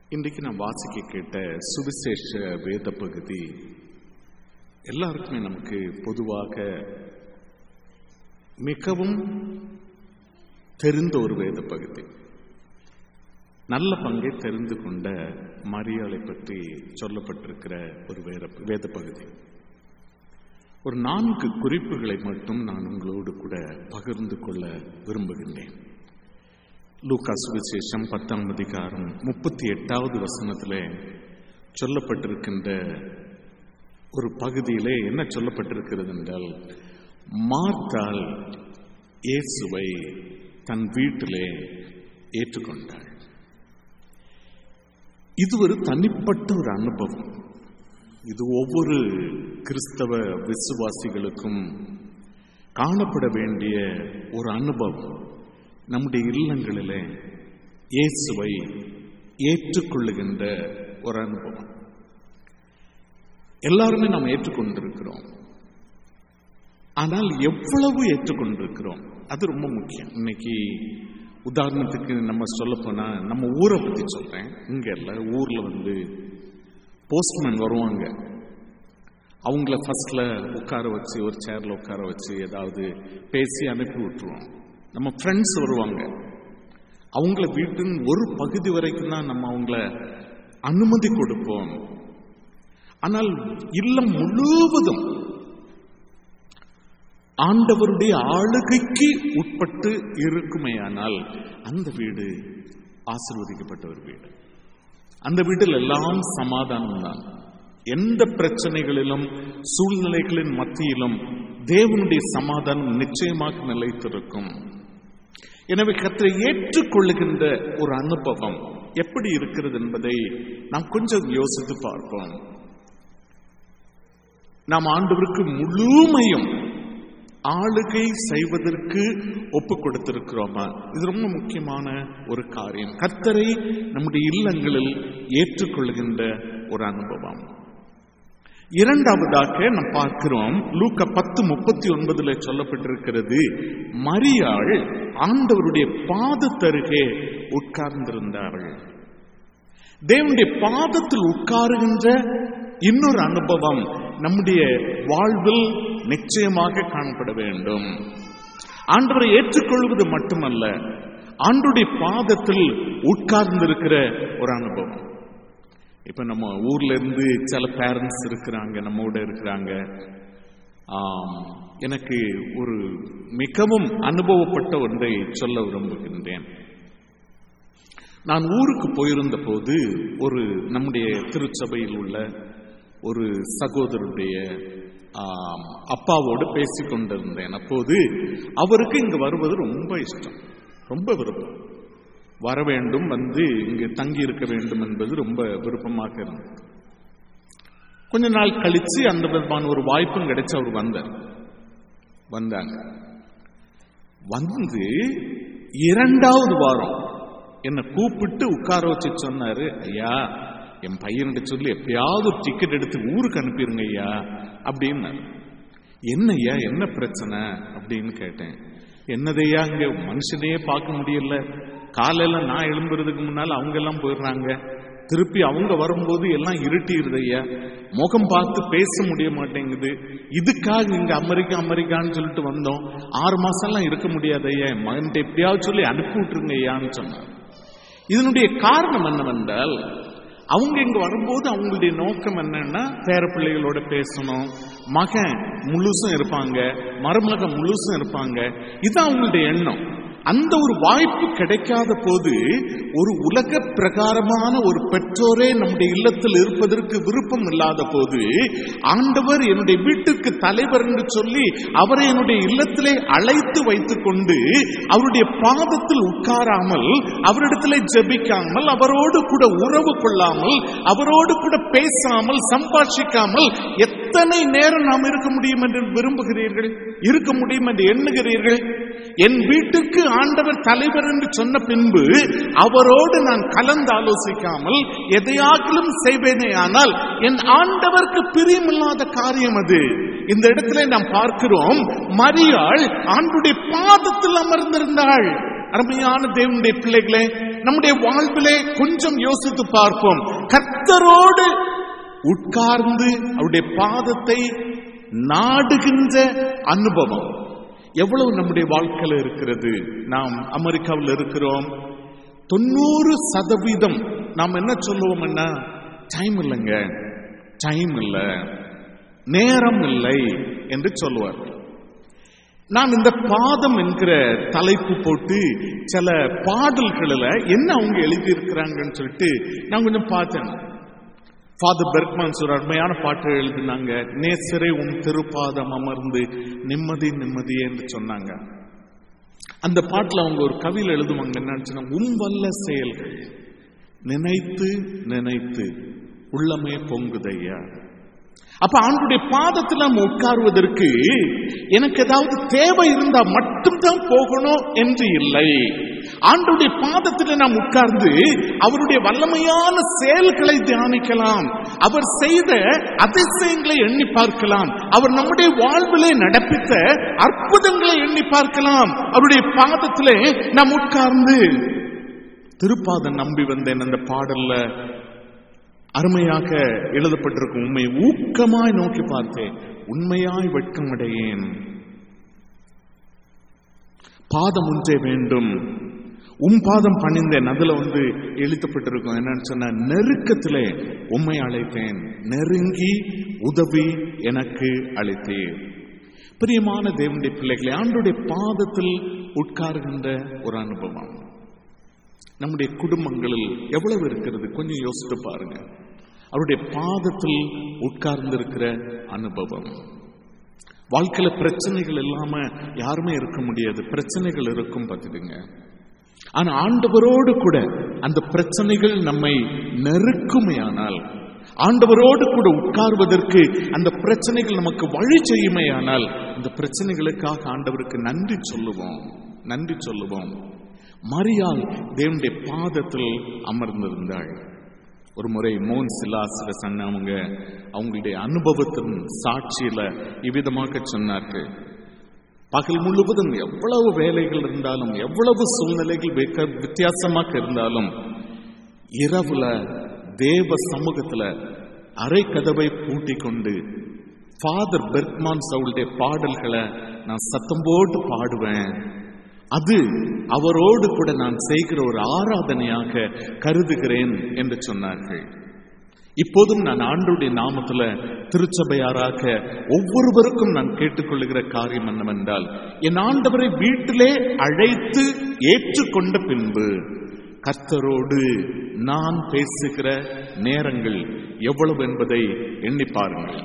இன்றைக்கு நான் வாசிக்க கேட்ட சுவிசேஷ வேத பகுதி எல்லாருக்குமே நமக்கு பொதுவாக மிகவும் தெரிந்த ஒரு வேத பகுதி. நல்ல பங்கை தெரிந்து கொண்ட மரியாளை பற்றி சொல்லப்பட்டிருக்கிற ஒரு வேத பகுதி. ஒரு 4 குறிப்புகளை மட்டும் நான் உங்களோடு கூட பகிர்ந்து கொள்ள விரும்புகின்றேன். லூக்கா சுவிசேஷம் 10ஆம் அதிகாரம் 38வது வசனத்திலே சொல்லப்பட்டிருக்கின்ற ஒரு பகுதியிலே என்ன சொல்லப்பட்டிருக்கிறது என்றால், மார்த்தாள் இயேசுவை தன் வீட்டிலே ஏற்றுக்கொண்டாள். இது ஒரு தனிப்பட்ட ஒரு அனுபவம். இது ஒவ்வொரு கிறிஸ்தவ விசுவாசிகளுக்கும் காணப்பட வேண்டிய ஒரு அனுபவம். நம்முடைய இல்லங்களிலே இயேசுவை ஏற்றுக்கொள்ளுகின்ற ஒரு அனுபவம். எல்லாருமே நாம் ஏற்றுக்கொண்டிருக்கிறோம். ஆனால் எவ்வளவு ஏற்றுக்கொண்டிருக்கிறோம் அது ரொம்ப முக்கியம். இன்னைக்கு உதாரணத்துக்கு நம்ம சொல்ல போனா, நம்ம ஊரை பத்தி சொல்றேன். இங்க இல்ல, ஊர்ல போஸ்ட்மேன் வருவாங்க. அவங்கள ஃபர்ஸ்ட்ல உட்கார வச்சு ஒரு சேர்ல உட்கார வச்சு ஏதாவது பேசி அனுப்பி விட்டுருவோம். நம்ம ஃப்ரெண்ட்ஸ் வருவாங்க, அவங்கள வீட்டின் ஒரு பகுதி வரைக்கும் தான் நம்ம அவங்கள அனுமதி கொடுப்போம். ஆனால் இல்லம் முழுவதும் ஆண்டவருடைய ஆளுகைக்கு உட்பட்டு இருக்குமேயானால் அந்த வீடு ஆசீர்வதிக்கப்பட்ட ஒரு வீடு. அந்த வீட்டில் எல்லாம் சமாதானம் தான். எந்த பிரச்சனைகளிலும் சூழ்நிலைகளின் மத்தியிலும் தேவனுடைய சமாதானம் நிச்சயமாக நிலைத்திருக்கும். எனவே கர்த்தரை ஏற்றுக்கொள்ளுகின்ற ஒரு அனுபவம் எப்படி இருக்கிறது என்பதை நாம் கொஞ்சம் யோசித்து பார்ப்போம். நாம் ஆண்டவருக்கு முழுமையும் ஆளுகை செய்வதற்கு ஒப்பு கொடுத்திருக்கிறோமா? இது ரொம்ப முக்கியமான ஒரு காரியம். கர்த்தரை நம்முடைய இல்லங்களில் ஏற்றுக்கொள்கின்ற ஒரு அனுபவம். இரண்டாவதாக நாம் பார்க்கிறோம், லூக்கா 10:39 சொல்லப்பட்டிருக்கிறது, மரியாள் ஆண்டவருடைய பாதத்தருகே உட்கார்ந்திருந்தார்கள். தேவனுடைய பாதத்தில் உட்காருகின்ற இன்னொரு அனுபவம் நம்முடைய வாழ்வில் நிச்சயமாக காணப்பட வேண்டும். ஆண்டவரை ஏற்றுக்கொள்வது மட்டுமல்ல, ஆண்டவருடைய பாதத்தில் உட்கார்ந்திருக்கிற ஒரு அனுபவம். இப்ப நம்ம ஊர்ல இருந்து சில பேரண்ட்ஸ் இருக்கிறாங்க, நம்மோட இருக்கிறாங்க. எனக்கு ஒரு மிகவும் அனுபவப்பட்ட ஒன்றை சொல்ல விரும்புகின்றேன். நான் ஊருக்கு போயிருந்த போது ஒரு நம்முடைய திருச்சபையில் உள்ள ஒரு சகோதரருடைய அப்பாவோடு பேசிக் கொண்டிருந்தேன். அப்போது அவருக்கு இங்கு வருவது ரொம்ப இஷ்டம், ரொம்ப விருப்பம். வர வேண்டும், இங்கு தங்கி இருக்க வேண்டும் என்பது ரொம்ப விருப்பமாக இருந்தது. கொஞ்ச நாள் கழிச்சு அந்த விதமான ஒரு வாய்ப்பும் கிடைச்சு அவர் வந்தாங்க. 2வது வாரம் என்னை கூப்பிட்டு உட்கார வச்சு சொன்னாரு, ஐயா என் பையன்கிட்ட சொல்லி எப்பயாவது ஒரு டிக்கெட் எடுத்து ஊருக்கு அனுப்பிடுங்க ஐயா அப்படின்னு. என்ன ஐயா, என்ன பிரச்சனை அப்படின்னு கேட்டேன். என்னதையா, இங்க மனுஷனையே பார்க்க முடியல. காலையில நான் எழும்புறதுக்கு முன்னால அவங்க எல்லாம் போயிடுறாங்க, திருப்பி அவங்க வரும்போது எல்லாம் இருட்டிடுதையா, முகம் பார்த்து பேச முடிய மாட்டேங்குது. இதுக்காக இங்க அமெரிக்கான்னு சொல்லிட்டு வந்தோம். 6 மாசம் எல்லாம் இருக்க முடியாதையா, என் மகன்கிட்ட எப்படியாவது சொல்லி அனுப்பி விட்டுருங்க ஐயான்னு சொன்னார். இதனுடைய காரணம் என்னவென்றால், அவங்க இங்க வரும்போது அவங்களுடைய நோக்கம் என்னன்னா, பேர பிள்ளைகளோட பேசணும், மகன் முழுசும் இருப்பாங்க, மருமகன் முழுசும் இருப்பாங்க. இதுதான் அவங்களுடைய எண்ணம். அந்த ஒரு வாய்ப்பு கிடைக்காத போது, ஒரு உலக பிரகாரமான ஒரு பெற்றோரே நம்முடைய இல்லத்தில் இருப்பதற்கு விருப்பம் இல்லாத போது, ஆண்டவர் என்னுடைய வீட்டுக்கு தலைவர் என்று சொல்லி அவரை என்னுடைய இல்லத்திலே அழைத்து வைத்துக் கொண்டு அவருடைய பாதத்தில் உட்காராமல், அவரிடத்திலே ஜெபிக்காமல், அவரோடு கூட உறவு கொள்ளாமல், அவரோடு கூட பேசாமல், சம்பாஷிக்காமல் எத்தனை நேரம் நாம் இருக்க முடியும் என்று விரும்புகிறீர்கள், இருக்க முடியும் என்று எண்ணுகிறீர்கள்? என் வீட்டுக்கு ஆண்டவர் தலைவர் என்று சொன்ன பின்பு அவரோடு நான் கலந்து ஆலோசிக்காமல் எதையாகிலும் செய்வேனே ஆனால் என் ஆண்டவருக்கு பிரியமில்லாத காரியம் அது. இந்த இடத்துல நாம் பார்க்கிறோம், மரியாள் ஆண்டவருடைய பாதத்தில் அமர்ந்திருந்தாள். அருமையான தேவனுடைய பிள்ளைகளே, நம்முடைய வாழ்விலே கொஞ்சம் யோசித்து பார்ப்போம். கர்த்தரோடு உட்கார்ந்து அவருடைய பாதத்தை நாடுகின்ற அனுபவம் எவ்வளவு நம்முடைய வாழ்க்கையில இருக்கிறது? நாம் அமெரிக்காவில் இருக்கிறோம். 90% நாம் என்ன சொல்லுவோம்னா, டைம் இல்லைங்க, டைம் இல்லை, நேரம் இல்லை என்று சொல்லுவார்கள். நான் இந்த பாதம் என்கிற தலைப்பு போட்டு சில பாடல்களில் என்ன அவங்க எழுதியிருக்கிறாங்கன்னு சொல்லிட்டு நான் கொஞ்சம் பார்த்தேன். ஃபாதர் பெர்க்மன்ஸ் ஒரு அருமையான பாட்டு எழுதினாங்க. நேசரே உன் திருப்பாதம் அமர்ந்து நிம்மதி நிம்மதியே என்று சொன்னாங்க. அந்த பாட்டில் அவங்க ஒரு கவியில் எழுதுவாங்க, என்னன்னு, உம் வல்ல செயல்கள் நினைத்து நினைத்து உள்ளமே பொங்குதையா. அப்ப ஆண்டுடைய பாதத்தில் நம்ம உட்காருவதற்கு எனக்கு ஏதாவது தேவை இருந்தா மட்டும்தான் போகணும் என்று இல்லை. ஆண்டுடைய பாதத்தில் நாம் உட்கார்ந்து அவருடைய வல்லமையான செயல்களை தியானிக்கலாம், அவர் செய்த அதிசயங்களை எண்ணி பார்க்கலாம், அவர் நம்முடைய வாழ்விலே நடப்பித்த அற்புதங்களை எண்ணி பார்க்கலாம். அவருடைய பாதத்திலே நாம் உட்கார்ந்து திருப்பாதம் நம்பி வந்தேன் அந்த பாடல்ல அருமையாக எழுதப்பட்டிருக்கும். உண்மை ஊக்கமாய் நோக்கி பார்த்தேன், உண்மையாய் வெட்கமடையேன். பாதம் ஒன்றே வேண்டும், பாதம் பணிந்தேன். அதுல எழுதப்பட்டிருக்கும் என்னன்னு சொன்ன, நெருக்கத்திலே உம்மை அழைத்தேன், நெருங்கி உதவி எனக்கு அழைத்தேன். பிரியமான தேவனுடைய பிள்ளைகளை, ஆண்டுடைய பாதத்தில் உட்கார்கின்ற ஒரு அனுபவம் நம்முடைய குடும்பங்களில் எவ்வளவு இருக்கிறது? கொஞ்சம் யோசித்து பாருங்க. அவருடைய பாதத்தில் உட்கார்ந்து இருக்கிற அனுபவம். வாழ்க்கையில பிரச்சனைகள் இல்லாம யாருமே இருக்க முடியாது. பிரச்சனைகள் இருக்கும் பார்த்துடுங்க. ஆனா ஆண்டவரோடு கூட அந்த பிரச்சனைகள் நம்மை நெருக்குமையானால், ஆண்டவரோடு கூட உட்கார்வதற்கு அந்த பிரச்சனைகள் நமக்கு வழி செய்யுமையானால், அந்த பிரச்சனைகளுக்காக ஆண்டவருக்கு நன்றி சொல்லுவோம், நன்றி சொல்லுவோம். மரியாள் தேவனுடைய பாதத்தில் அமர்ந்திருந்தாள். ஒரு முறை மோன் சிலாசில சொன்னவங்க அவங்களுடைய அனுபவத்தின் சாட்சியில இவ்விதமாக சொன்னார்கள். பகல் முழுவதும் எவ்வளவு வேலைகள் இருந்தாலும், எவ்வளவு சூழ்நிலைகள் வித்தியாசமாக இருந்தாலும், இரவுல தேவ சமூகத்துல அரை கதவை பூட்டி கொண்டு ஃபாதர் பெர்க்மான்ஸ் அவருடைய பாடல்களை நான் சத்தம் போட்டு பாடுவேன். அது அவரோடு கூட நான் செய்கிற ஒரு ஆராதனையாக கருதுகிறேன் என்று சொன்னார்கள். இப்போதும் நான் ஆண்டவருடைய நாமத்துல திருச்சபையாராக ஒவ்வொருவருக்கும் நான் கேட்டுக்கொள்ளுகிற காரியம் என்னவென்றால், என் ஆண்டவரை வீட்டிலே அழைத்து ஏற்றுக்கொண்ட பின்பு கர்த்தரோடு நான் பேசுகிற நேரங்கள் எவ்வளவு என்பதை எண்ணி பாருங்கள்.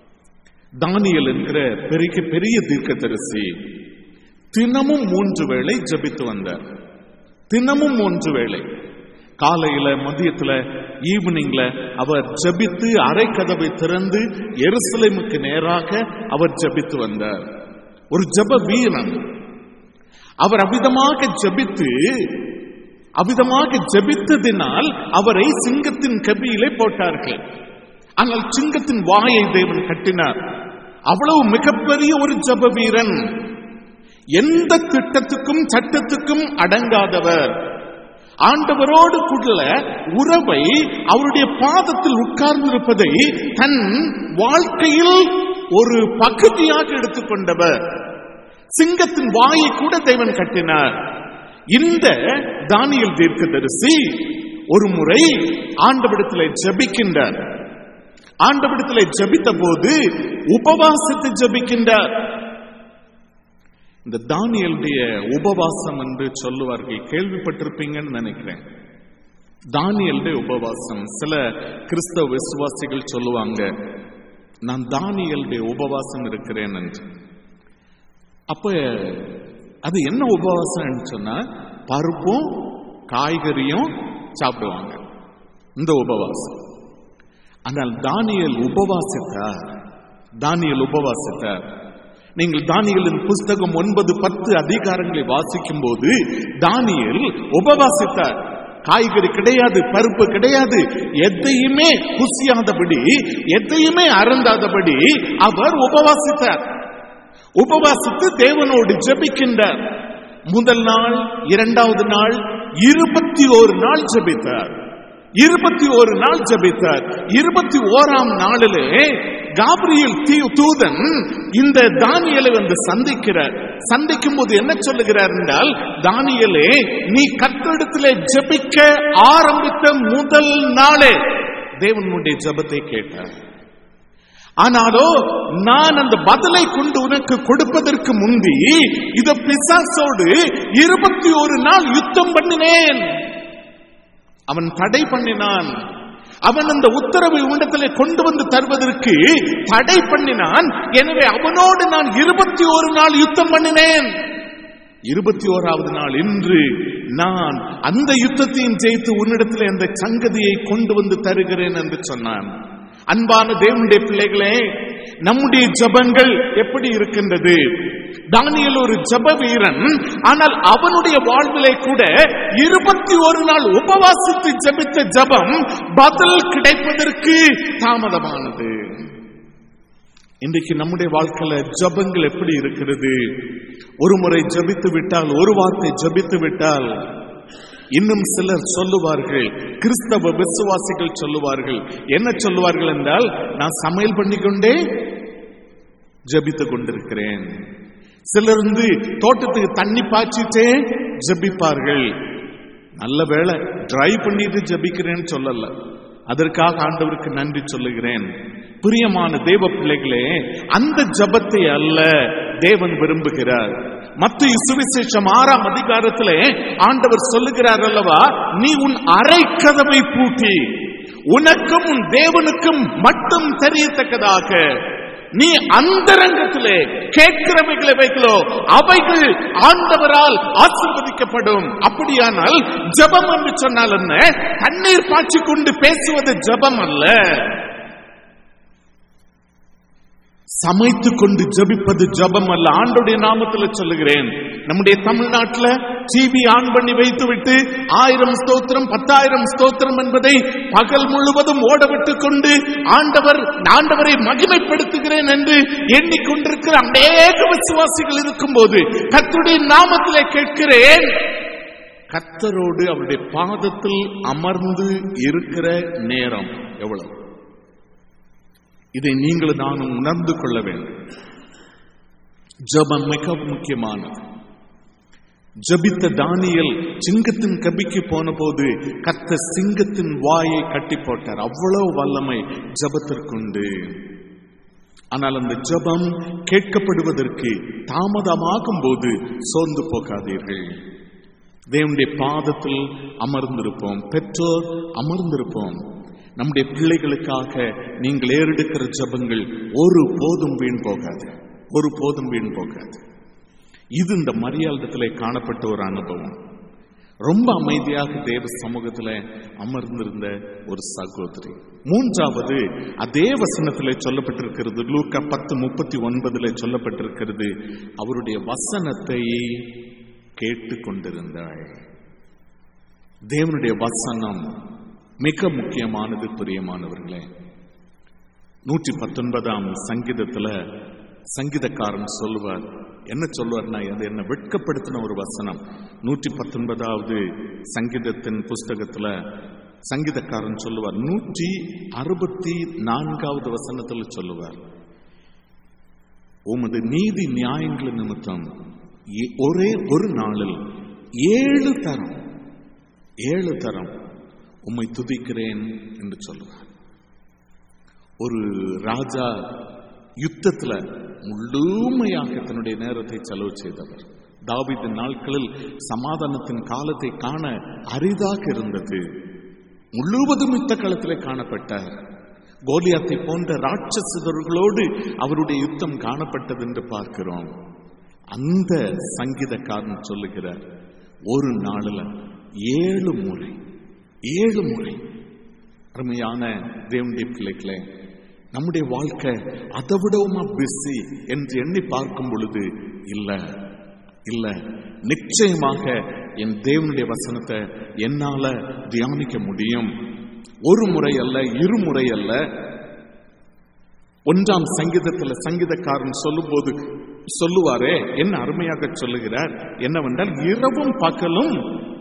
தானியேல் என்கிற பெரிய தீர்க்கதரிசி தினமும் 3 வேளை ஜெபித்து வந்தார். தினமும் 3 வேளை, காலையில, மதியத்துல, ஈவினிங்ல அவர் ஜெபித்து அரை கதவை திறந்து எருசலேமுக்கு நேராக அவர் ஜெபித்து வந்தார். ஒரு ஜெப வீரன். அவர் அவ்விதமாக ஜெபித்ததினால் அவரை சிங்கத்தின் கபியிலே போட்டார்கள். ஆனால் சிங்கத்தின் வாயை தேவன் கட்டினார். அவ்வளவு மிகப்பெரிய ஒரு ஜெப வீரன், எந்த திட்டத்துக்கும் சட்டத்துக்கும் அடங்காதவர், ஆண்டவரோடு கூட உறவை அவருடைய பாதத்தில் உட்கார்ந்திருப்பதை தன் வாழ்க்கையில் ஒரு பகுதியாக எடுத்துக்கொண்டவர். சிங்கத்தின் வாயை கூட தேவன் கட்டினார். இந்த தானியேல் தீர்க்கதரிசி ஒரு முறை ஆண்டவரிடத்திலே ஜெபிக்கின்றார். ஆண்டவரிடத்திலே ஜெபித்த போது உபவாசித்து ஜெபிக்கின்றார். இந்த தானியேலுடைய உபவாசம் என்று சொல்லுவார்கள், கேள்விப்பட்டிருப்பீங்கன்னு நினைக்கிறேன். தானியேலுடைய உபவாசம் சில கிறிஸ்தவ விசுவாசிகள் சொல்லுவாங்க, நான் தானியேலுடைய உபவாசம் இருக்கிறேன் என்று. அப்ப அது என்ன உபவாசம் சொன்னா, பருப்பும் காய்கறியும் சாப்பிடுவாங்க, இந்த உபவாசம். ஆனால் தானியேல் உபவாசித்தார். நீங்கள் தானியேலின் புஸ்தகம் 9-10 அதிகாரங்களை வாசிக்கும் போது தானியேல் உபவாசித்தார். காய்கறி கிடையாது, பருப்பு கிடையாது, எதையுமே புசியாதபடி, எதையுமே அருந்தாதபடி அவர் உபவாசித்தார். உபவாசித்து தேவனோடு ஜெபிக்கின்றார். முதல் நாள், 2வது நாள், 21 நாள் ஜெபித்தார். 21 நாள் ஜெபித்தார். 21ஆம் நாளிலே காபிரியேல் தூதன் இந்த தானியேலை வந்து சந்திக்கும் போது என்ன சொல்லுகிறார் என்றால், தானியேலே, நீ கர்த்தரிடத்திலே ஜெபிக்க ஆரம்பித்த முதல் நாளே தேவனுடைய ஜெபத்தை கேட்டார். ஆனாலோ நான் அந்த பதிலை கொண்டு உனக்கு கொடுப்பதற்கு முந்தி இத பிசாசோடு 21 நாள் யுத்தம் பண்ணினேன். அவன் தடை பண்ணினான். அவன் அந்த உத்தரவை உன்னிடத்திலே கொண்டு வந்து தருவதற்கு தடை பண்ணினான். எனவே அவனோடு நான் 21 நாள் யுத்தம் பண்ணினேன். 21வது நாள் இன்று நான் அந்த யுத்தத்தையும் ஜெயித்து உன்னிடத்திலே அந்த சங்கதியை கொண்டு வந்து தருகிறேன் என்று சொன்னான். அன்பான தேவனுடைய பிள்ளைகளே, நம்முடைய ஜெபங்கள் எப்படி இருக்கின்றது? தானியேல் ஒரு ஜெப வீரன். ஆனால் அவனுடைய வாழ்விலே கூட 21 நாள் உபவாசித்து ஜெபித்த ஜெபம் பதில் கிடைப்பதற்கு தாமதமானது. இன்றைக்கு நம்முடைய வாழ்க்கையில ஜெபங்கள் எப்படி இருக்கிறது? ஒரு முறை ஜெபித்து விட்டால், ஒரு வார்த்தை ஜெபித்து விட்டால், இன்னும் சிலர் சொல்லுவார்கள், கிறிஸ்தவ விசுவாசிகள் சொல்லுவார்கள், என்ன சொல்லுவார்கள் என்றால், நான் சமையல் பண்ணிக்கொண்டே ஜெபித்துக் கொண்டிருக்கிறேன். சிலர் தோட்டத்துக்கு தண்ணி பாய்ச்சிட்டே ஜெபிப்பார்கள். நல்ல வேளை டிரைவ் பண்ணிட்டு ஜெபிக்கிறேன்னு சொல்லல, அதற்காக ஆண்டவருக்கு நன்றி சொல்லுகிறேன். பிரியமான தேவ பிள்ளைகளே, அந்த ஜெபத்தை அல்ல தேவன் விரும்புகிறார். மத்தேயு சுவிசேஷம் 6ஆம் அதிகாரத்திலே ஆண்டவர் சொல்லுகிறார் அல்லவா, நீ உன் அறை கதவை பூட்டி உனக்கும் உன் தேவனுக்கும் மட்டும் தெரியத்தக்கதாக நீ அந்தரங்கத்திலே கேட்கிறவைகளை வைக்கலோ அவைகள் ஆண்டவரால் ஆசீர்வதிக்கப்படும். அப்படியானால் ஜெபம் என்று சொன்னால் என்ன? தண்ணீர் பாய்ச்சி கொண்டு பேசுவது ஜெபம் அல்ல. சமைத்து கொண்டு ஜெபிப்பது ஜெபம் அல்ல. ஆண்டவருடைய நாமத்தில் சொல்லுகிறேன். நம்முடைய தமிழ்நாட்டில் டிவி ஆன் பண்ணி வைத்துவிட்டு 1000 ஸ்தோத்திரம் 10,000 ஸ்தோத்திரம் என்பதை பகல் முழுவதும் ஓடவிட்டுக் கொண்டு ஆண்டவரை மகிமைப்படுத்துகிறேன் என்று எண்ணிக்கொண்டிருக்கிற அநேக விசுவாசிகள் இருக்கும் போது கர்த்தருடைய நாமத்திலே கேட்கிறேன், கர்த்தரோடு அவருடைய பாதத்தில் அமர்ந்து இருக்கிற நேரம் எவ்வளவு? இதை நீங்கள் நானும் உணர்ந்து கொள்ள வேண்டும். ஜெபம் மிக முக்கியமானது. ஜெபித்த தானியேல் சிங்கத்தின் கபிக்கு போன போது கர்த்தர் சிங்கத்தின் வாயை கட்டி போட்டார். அவ்வளவு வல்லமை ஜெபத்திற்குண்டு. ஆனால் அந்த ஜெபம் கேட்கப்படுவதற்கு தாமதமாகும் போது சோர்ந்து போகாதீர்கள். தேவனுடைய பாதத்தில் அமர்ந்திருப்போம். பெற்றோர் அமர்ந்திருப்போம். நம்முடைய பிள்ளைகளுக்காக நீங்கள் ஏறெடுக்கிற ஜெபங்கள் ஒரு போதும் வீண் போகாது, ஒரு போதும் வீண் போகாது. இது இந்த மரியாதத்திலே காணப்பட்ட ஒரு அனுபவம். ரொம்ப அமைதியாக தேவ சமூகத்தில் அமர்ந்திருந்த ஒரு சகோதரி. மூன்றாவது, அதே வசனத்திலே சொல்லப்பட்டிருக்கிறது, லூக்கா 10:39 சொல்லப்பட்டிருக்கிறது, அவருடைய வசனத்தை கேட்டுக்கொண்டிருந்தாள். தேவனுடைய வசனம் மிக முக்கியமானது. பிரியமானவர்களே, 119ஆம் சங்கீதத்தில் சங்கீதக்காரன் சொல்லுவார், என்ன சொல்லுவார்னா, அது என்ன வெட்கப்படுத்தின ஒரு வசனம். 119வது சங்கீதத்தின் புஸ்தகத்தில் சங்கீதக்காரன் சொல்லுவார், 164வது வசனத்தில் சொல்லுவார், உமது நீதி நியாயங்கள் நிமித்தம் ஒரே ஒரு நாளில் 7 தரம் உம்மை துதிக்கிறேன் என்று சொல்லுவார். ஒரு ராஜா யுத்தத்தில் முழுமையாக தன்னுடைய நேரத்தை செலவு செய்தவர். தாவீதின் நாட்களில் சமாதானத்தின் காலத்தை காண அரிதாக இருந்தது. முழுவதும் யுத்த களத்திலே காணப்பட்டார். கோலியாத்தை போன்ற ராட்சசர்களோடு அவருடைய யுத்தம் காணப்பட்டது என்று பார்க்கிறோம். அந்த சங்கீதக்காரன் சொல்லுகிறார், ஒரு நாளில் 7 முறை. அருமையான தேவனுடைய பிள்ளைகளே, நம்முடைய வாழ்க்கை அதை விடவுமா பிஸி என்று எண்ணி பார்க்கும் பொழுது இல்ல, நிச்சயமாக என் தேவனுடைய வசனத்தை என்னால தியானிக்க முடியும். ஒரு முறை அல்ல, 2 முறை அல்ல. 1ஆம் சங்கீதத்தில் சங்கீதக்காரன் சொல்லும் போது சொல்லுவாரே, என்ன அருமையாக சொல்லுகிறார் என்னவென்றால், இரவும் பகலும்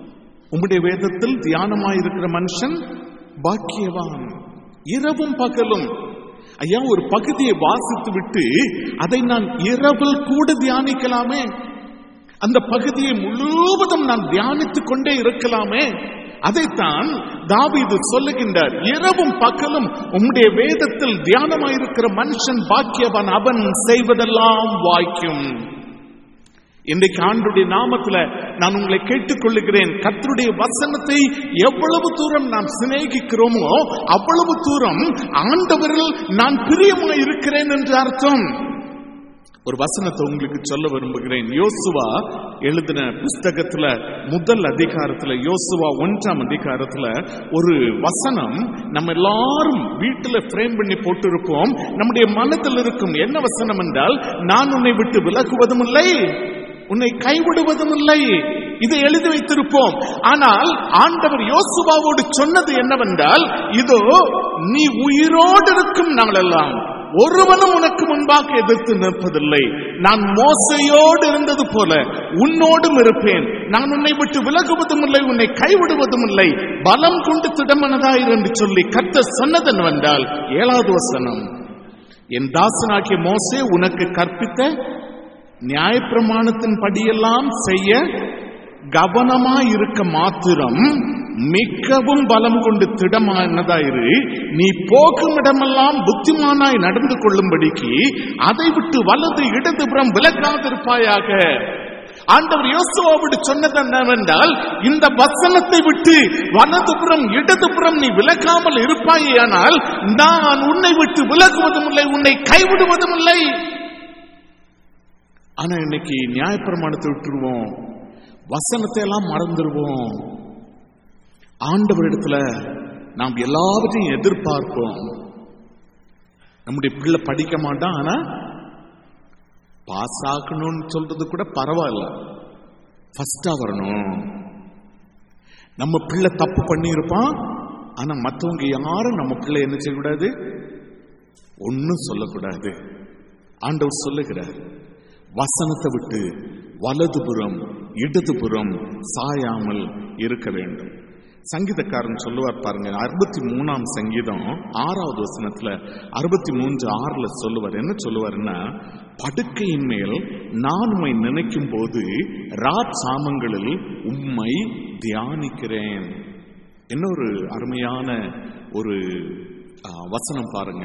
உம்முடைய வேதத்தில் தியானமாயிருக்கிற மனுஷன் பாக்கியவான். இரவும் பகலும். ஐயா, ஒரு பகுதியை வாசித்து விட்டு அதை நான் இரவில் கூட தியானிக்கலாமே, அந்த பகுதியை முழுவதும் நான் தியானித்துக் கொண்டே இருக்கலாமே. அதைத்தான் தாவீது சொல்லுகின்றார். இரவும் பகலும் உம்முடைய வேதத்தில் தியானமாயிருக்கிற மனுஷன் பாக்கியவான், அவன் செய்வதெல்லாம் வாய்க்கும். இன்றைக்கு ஆண்டவருடைய நாமத்துல நான் உங்களை கேட்டுக்கொள்ளுகிறேன், கர்த்தருடைய வசனத்தை எவ்வளவு தூரம் நாம் சிநேகிக்கிறோமோ அவ்வளவு தூரம் ஆண்டவரில் நான் பிரியமாய் இருக்கிறேன் என்று அர்த்தம். ஒரு வசனத்தை உங்களுக்கு சொல்ல விரும்புகிறேன். யோசுவா எழுதின புஸ்தகத்துல முதல் அதிகாரத்துல, யோசுவா 1ஆம் அதிகாரத்துல ஒரு வசனம் நம்ம எல்லாரும் வீட்டுல ஃப்ரேம் பண்ணி போட்டிருப்போம், நம்முடைய மனதில் இருக்கும். என்ன வசனம் என்றால், நான் உன்னை விட்டு விலகுவதும் இல்லை, உன்னை கைவிடுவதும் இல்லை. இதை எழுதி வைத்திருப்போம். ஆனால் ஆண்டவர் யோசுவாவோடு சொன்னது என்னவென்றால், இதோ நீ உயிரோடு இருக்கும் நாளெல்லாம் ஒருவனும் உனக்கு முன்பாக எதிர்த்து நிற்பதில்லை. நான் மோசையோடு இருந்தது போல உன்னோடும் இருப்பேன். நான் உன்னை விட்டு விலகுவதும் இல்லை, உன்னை கைவிடுவதும் இல்லை. பலம் கொண்டு திடமனதாயிரு என்று சொல்லி கர்த்தர் சொன்னது என்னவென்றால், 7வது வசனம், என் தாசனாகிய மோசே உனக்கு கற்பித்த நியாயப்பிரமாணத்தின் படியெல்லாம் செய்ய கவனமாயிருக்க மாத்திரம் மிகவும் பலம் கொண்டு திடமானதாயிரு. நீ போகும் இடமெல்லாம் புத்திமானாய் நடந்து கொள்ளும்படிக்கு அதை விட்டு வலது இடதுபுறம் விலகாதிருப்பாயாக. ஆண்டவர் யோசுவாவோடு சொன்னது என்னவென்றால், இந்த வசனத்தை விட்டு வலதுபுறம் இடதுபுறம் நீ விலகாமல் இருப்பாயானால் நான் உன்னை விட்டு விலகுவதும் இல்லை, உன்னை கைவிடுவதும் இல்லை. ஆனா இன்னைக்கு நியாயப்பிரமாணத்தை விட்டுருவோம், வசனத்தை எல்லாம் மறந்துடுவோம். ஆண்டவரிடத்துல நாம் எல்லாவற்றையும் எதிர்பார்ப்போம். நம்முடைய பிள்ளை படிக்க மாட்டான், ஆனா பாஸ் ஆகணும்னு சொல்றது கூட பரவாயில்ல, ஃபர்ஸ்டா வரணும். நம்ம பிள்ளை தப்பு பண்ணி இருப்பான், ஆனா மற்றவங்க யாரும் நம்ம பிள்ளை என்ன செய்யக்கூடாது, ஒன்னும் சொல்லக்கூடாது. ஆண்டவர் சொல்லுகிறார், வசனத்தை விட்டு வலதுபுறம் இடதுபுறம் சாயாமல் இருக்க வேண்டும். சங்கீதக்காரன் சொல்லுவார் பாருங்க, 63ஆம் சங்கீதம் 6வது வசனத்துல 63:6 சொல்லுவார். என்ன சொல்லுவார்னா, படுக்கையின் மேல் நான் உம்மை நினைக்கும் போது ராசாமங்களில் உம்மை தியானிக்கிறேன். என்ன ஒரு அருமையான ஒரு வசனம் பாருங்க.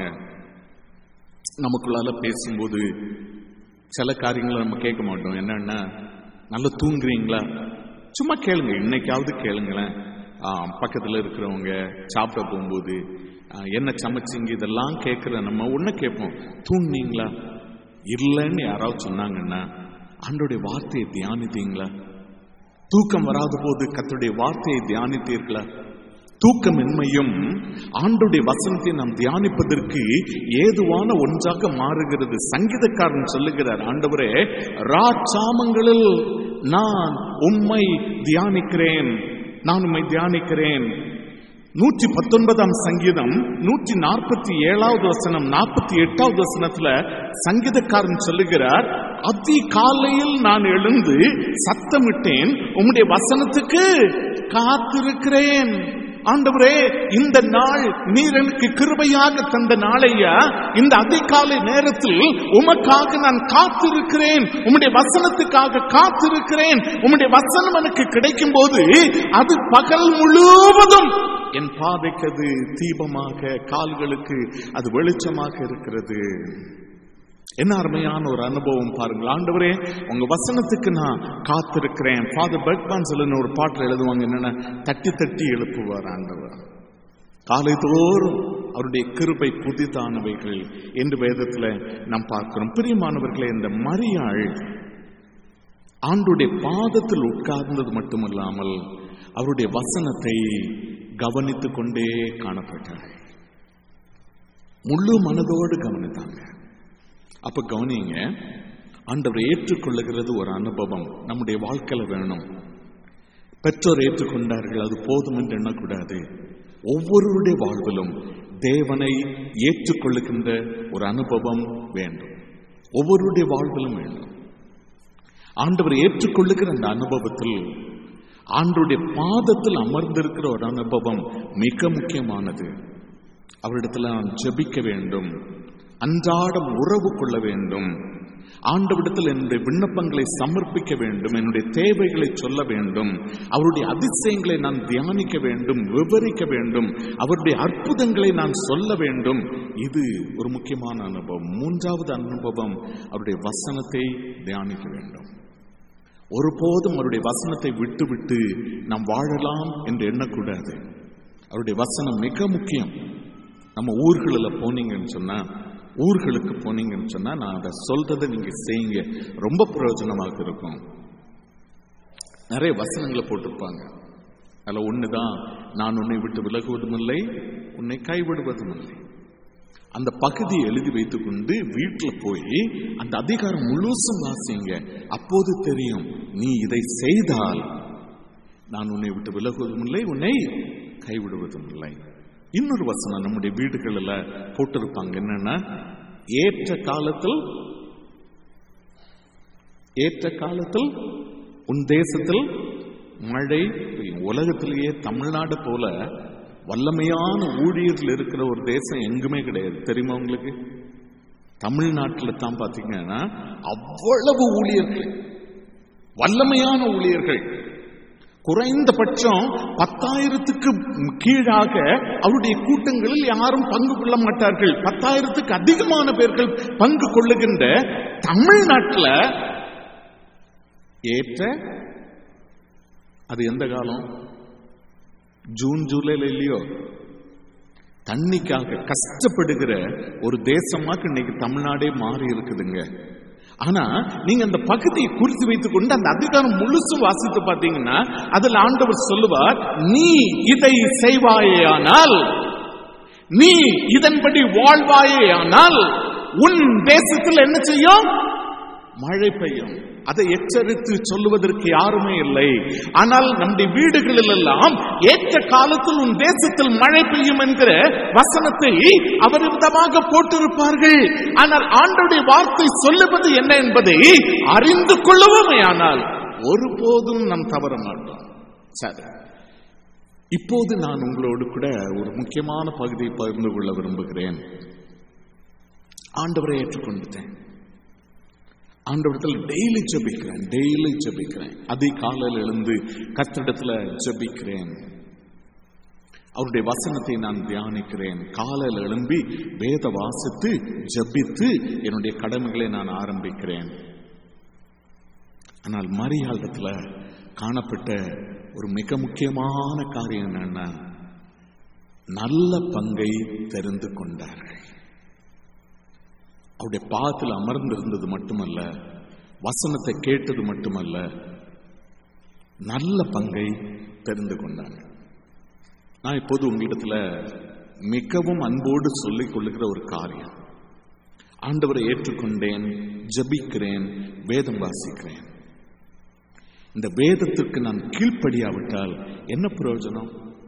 நமக்குள்ளால பேசும்போது சில காரியங்களை நம்ம கேட்க மாட்டோம். என்னன்னா, நல்லா தூங்குறீங்களா, சும்மா கேளுங்க, இன்னைக்காவது கேளுங்களேன். பக்கத்தில் இருக்கிறவங்க சாப்பிட போகும்போது என்ன சமைச்சிங்க இதெல்லாம் கேட்குற நம்ம ஒன்று கேட்போம், தூங்குனீங்களா? இல்லைன்னு யாராவது சொன்னாங்கன்னா ஆண்டோடைய வார்த்தையை தியானித்தீங்களா? தூக்கம் வராத போது கர்த்தருடைய வார்த்தையை தியானித்தீர்களா? தூக்கமின்மையும் ஆண்டோடைய வசனத்தை நாம் தியானிப்பதற்கு ஏதுவான ஒன்றாக மாறுகிறது. சங்கீதக்காரன் சொல்லுகிறார், ஆண்டவரே, ராச்சாமங்களில் நான் உம்மை தியானிக்கிறேன், நான் உம்மை தியானிக்கிறேன். 119ஆம் சங்கீதம் 147வது வசனம் 48வது வசனத்துல சங்கீதக்காரன் சொல்லுகிறார், அதிகாலையில் நான் எழுந்து சத்தமிட்டேன், உம்முடைய வசனத்துக்கு காத்திருக்கிறேன். ஆண்டவரே, இந்த நாள் நீர் எனக்கு கிருபையாக தந்த நாளையா, இந்த அதிகாலை நேரத்தில் உமக்காக நான் காத்திருக்கிறேன், உம்முடைய வசனத்துக்காக காத்திருக்கிறேன். உம்முடைய வசனம் எனக்கு கிடைக்கும் போது அது பகல் முழுவதும் என் பாதைக்கு அது தீபமாக, கால்களுக்கு அது வெளிச்சமாக இருக்கிறது. என்ன அருமையான ஒரு அனுபவம் பாருங்கள். ஆண்டவரே, உங்க வசனத்துக்கு நான் காத்திருக்கிறேன். ஃபாதர் பெர்க்மான்ஸ்ல ஒரு பாட்டில் எழுதுவாங்க, என்னன்னா, தட்டி தட்டி எழுப்புவார் ஆண்டவர். காலை தோறும் அவருடைய கிருபை புதிதானவைகள் என்று வேதத்துல நாம் பார்க்கிறோம். பிரியமானவர்களே, இந்த மரியாள் ஆண்டுடைய பாதத்தில் உட்கார்ந்தது மட்டுமல்லாமல் அவருடைய வசனத்தை கவனித்துக் கொண்டே காணப்பட்டார். முழு மனதோடு கவனித்தாங்க. அப்ப கவனிங்க, ஆண்டவரை ஏற்றுக்கொள்ளுகிறது ஒரு அனுபவம் நம்முடைய வாழ்க்கையில வேணும். பெற்றோர் ஏற்றுக்கொண்டார்கள், அது போதும் என்று எண்ணக்கூடாது. ஒவ்வொருவருடைய வாழ்விலும் தேவனை ஏற்றுக்கொள்ளுகின்ற ஒரு அனுபவம் வேண்டும். ஒவ்வொருடைய வாழ்விலும் வேண்டும். ஆண்டவரை ஏற்றுக்கொள்ளுகிற அந்த அனுபவத்தில் ஆண்டவருடைய பாதத்தில் அமர்ந்திருக்கிற ஒரு அனுபவம் மிக முக்கியமானது. அவரிடத்துல நான் ஜெபிக்க வேண்டும், அன்றாடம் உறவு கொள்ள வேண்டும், ஆண்டவரிடத்தில் என்னுடைய விண்ணப்பங்களை சமர்ப்பிக்க வேண்டும், என்னுடைய தேவைகளை சொல்ல வேண்டும், அவருடைய அதிசயங்களை நான் தியானிக்க வேண்டும், விவரிக்க வேண்டும், அவருடைய அற்புதங்களை நான் சொல்ல வேண்டும். இது ஒரு முக்கியமான அனுபவம். மூன்றாவது அனுபவம், அவருடைய வசனத்தை தியானிக்க வேண்டும். ஒருபோதும் அவருடைய வசனத்தை விட்டு விட்டு நாம் வாழலாம் என்று எண்ணக்கூடாது. அவருடைய வசனம் மிக முக்கியம். நம்ம ஊர்களில் போனீங்கன்னு சொன்னா, ஊர்களுக்கு போனீங்கன்னு சொன்னா, நான் அதை சொல்றதை நீங்க செய்யுங்க, ரொம்ப பிரயோஜனமாக இருக்கும். நிறைய வசனங்களை போட்டிருப்பாங்க. அதுல ஒண்ணுதான், நான் உன்னை விட்டு விலகுவதும் இல்லை, உன்னை கைவிடுவதும் இல்லை. அந்த பகுதியை எழுதி வைத்துக் கொண்டு வீட்டில் போய் அந்த அதிகாரம் முழுசும் வாசிங்க. அப்போது தெரியும், நீ இதை செய்தால் நான் உன்னை விட்டு விலகுவதும் இல்லை, உன்னை கைவிடுவதும் இல்லை. இன்னொரு வசனம் நம்முடைய வீடுகளில் போட்டிருப்பாங்க. என்னன்னா, ஏற்ற காலத்தில் உன் தேசத்தில் மழை பெய்யும். உலகத்திலேயே தமிழ்நாடு போல வல்லமையான ஊழியர்கள் இருக்கிற ஒரு தேசம் எங்குமே கிடையாது. தெரியுமா உங்களுக்கு? தமிழ்நாட்டில் தான் பாத்தீங்கன்னா அவ்வளவு ஊழியர்கள், வல்லமையான ஊழியர்கள். குறைந்தபட்சம் 10,000க்கு கீழாக அவருடைய கூட்டங்களில் யாரும் பங்கு கொள்ள மாட்டார்கள். 10,000க்கு அதிகமான பேர்கள் பங்கு கொள்ளுகின்ற தமிழ்நாட்டில் ஏற்ற, அது எந்த காலம்? ஜூன் ஜூலைல இல்லையோ, தண்ணிக்காக கஷ்டப்படுகிற ஒரு தேசமாக இன்னைக்கு தமிழ்நாடே மாறி இருக்குதுங்க. ஆனா நீங்க அந்த பகுதியை குறித்து வைத்துக் கொண்டு அந்த அதிகாரம் முழுசும் வாசித்து பார்த்தீங்கன்னா, அதில் ஆண்டவர் சொல்லுவார், நீ இதை செய்வாயேயானால், நீ இதன்படி வாழ்வாயேயானால் உன் தேசத்தில் என்ன செய்யும்? மழை பெய்யும். அதை எச்சரித்து சொல்லுவதற்கு யாருமே இல்லை. ஆனால் நம்முடைய வீடுகளில் எல்லாம் ஏற்ற காலத்தில் உன் தேசத்தில் மழை பெய்யும் என்கிற வசனத்தை அவரிதமாக போட்டிருப்பார்கள். ஆனால் ஆண்டவருடைய வார்த்தை சொல்லுவது என்ன என்பதை அறிந்து கொள்ளவுமே, ஆனால் ஒருபோதும் நாம் தவற மாட்டோம். சரி, இப்போது நான் உங்களோடு கூட ஒரு முக்கியமான பகுதியை பகிர்ந்து கொள்ள விரும்புகிறேன். ஆண்டவரை ஏற்றுக்கொண்டுட்டேன். ஆண்டவரிடத்தில் டெய்லி ஜெபிக்கிறேன். அதிகாலையில் எழுந்து கர்த்தரிடத்துல ஜெபிக்கிறேன். அவருடைய வசனத்தை நான் தியானிக்கிறேன். காலையில் எழும்பி வேத வாசித்து ஜெபித்து என்னுடைய கடமைகளை நான் ஆரம்பிக்கிறேன். ஆனால் மரியாளிடத்துல காணப்பட்ட ஒரு மிக முக்கியமான காரியம் என்னன்னா, நல்ல பங்கை தெரிந்து கொண்டார்கள். அவருடைய பாதத்தில் அமர்ந்திருந்தது மட்டுமல்ல, வசனத்தை கேட்டது மட்டுமல்ல, நல்ல பங்கை தெரிந்து கொண்டாங்க. நான் இப்போது உங்களிடத்துல மிகவும் அன்போடு சொல்லிக் கொள்ளுகிற ஒரு காரியம், ஆண்டவரை ஏற்றுக்கொண்டேன், ஜெபிக்கிறேன், வேதம் வாசிக்கிறேன். இந்த வேதத்திற்கு நான் கீழ்ப்படியாவிட்டால் என்ன பிரயோஜனம்?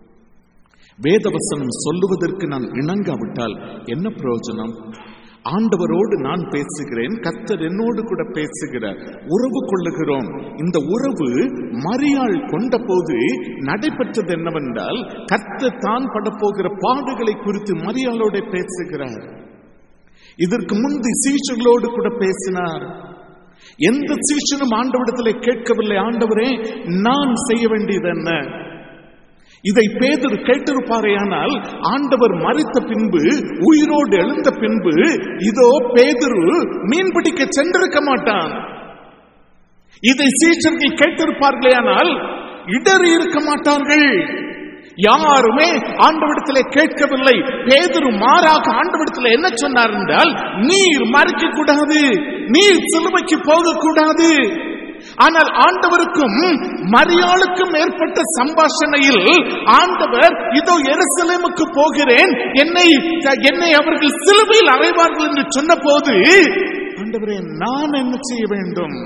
வேத வசனம் சொல்லுவதற்கு நான் இணங்காவிட்டால் என்ன பிரயோஜனம்? ஆண்டவரோடு நான் பேசுகிறேன், கர்த்தர் என்னோடு கூட பேசுகிறார், உறவு கொள்ளுகிறோம். இந்த உறவு மரியாள் கொண்ட போது நடைபெற்றது என்னவென்றால், கர்த்தர் தான் படப்போகிற பாடுகளை குறித்து மரியாளோட பேசுகிறார். இதற்கு முந்தி சீஷர்களோடு கூட பேசினார். எந்த சீஷனும் ஆண்டவரிடத்திலே கேட்கவில்லை, ஆண்டவரே நான் செய்ய வேண்டியது என்ன? இதை பேதுரு கேட்டிருப்பாரேயானால், ஆண்டவர் மரித்த பின்பு உயிரோடு எழுந்த பின்பு இதோ பேதுரு மீன் பிடிக்க சென்றிருக்க மாட்டான். இதை சீஷர்கள் கேட்டிருப்பார்களேயானால் இடறி இருக்க மாட்டார்கள். யாருமே ஆண்டவரிடத்திலே கேட்கவில்லை. பேதுரு மாறாக ஆண்டவரிடத்திலே என்ன சொன்னார் என்றால், நீர் மரிக்க கூடாது, நீர் சிலுவைக்கு போகக்கூடாது. ஆனால் ஆண்டவருக்கும் மரியாளுக்கும் ஏற்பட்ட சம்பாஷணையில் ஆண்டவர், இதோ எருசலேமுக்கு போகிறேன், என்னை அவர்கள் சிலுவையில் அறைவார்கள் என்று சொன்ன போது, ஆண்டவரே நான் என்ன செய்ய வேண்டும்?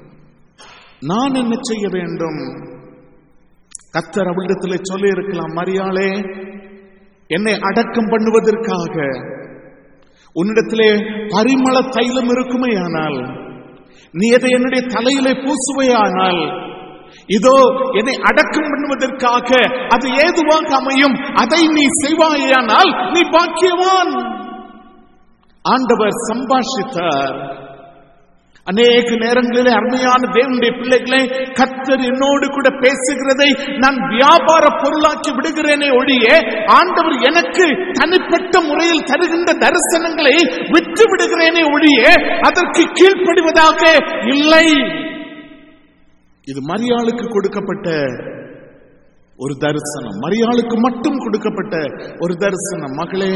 நான் என்ன செய்ய வேண்டும்? கர்த்தர் அவளிடத்தில் சொல்லி இருக்கலாம், மரியாளே, என்னை அடக்கம் பண்ணுவதற்காக உன்னிடத்திலே பரிமள தைலம் இருக்குமே, ஆனால் நீ அதை என்னுடைய தலையிலே பூசுவையானால் இதோ என்னை அடக்கம் பண்ணுவதற்காக அது ஏதுவாக அமையும், அதை நீ செய்வாயானால் நீ பாக்கியவான். ஆண்டவர் சம்பாஷித்தார். அநேக நேரங்களிலே அருமையான தேவனுடைய பிள்ளைகளே, கர்த்தர் என்னோடு கூட பேசுகிறதை நான் வியாபார பொருளாக்கி விடுகிறேனே ஒழிய ஆண்டவர் எனக்கு தனிப்பட்ட முறையில் தருகின்ற தரிசனங்களை விட்டு விடுகிறேனே ஒழிய அதற்கு கீழ்ப்படிவதாக இல்லை. இது மரியாளுக்கு கொடுக்கப்பட்ட ஒரு தரிசனம், மரியாளுக்கு மட்டும் கொடுக்கப்பட்ட ஒரு தரிசனம். மகளே,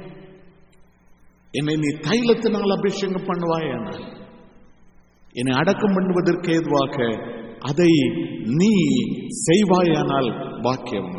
என்னை நீ தைலத்தினால் அபிஷேகம் பண்ணுவாயானால், என்னை அடக்கம் பண்ணுவதற்கு ஏதுவாக அதை நீ செய்வாயானால் பாக்கியம்.